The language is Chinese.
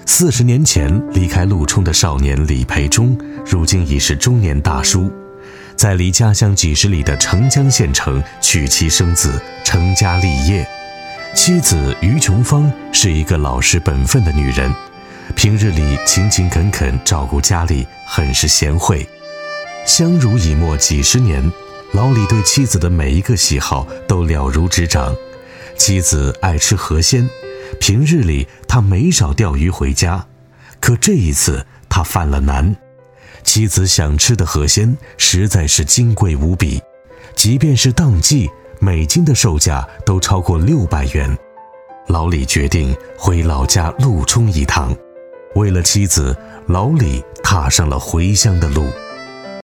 40年前离开陆冲的少年李培忠，如今已是中年大叔，在离家乡几十里的澄江县城娶妻生子，成家立业。妻子于琼芳是一个老实本分的女人，平日里勤勤恳恳照顾家里，很是贤惠。相濡以沫几十年，老李对妻子的每一个喜好都了如指掌。妻子爱吃河鲜，平日里他没少钓鱼回家，可这一次他犯了难。妻子想吃的河鲜实在是金贵无比，即便是当季，每斤的售价都超过600元。老李决定回老家陆冲一趟，为了妻子，老李踏上了回乡的路。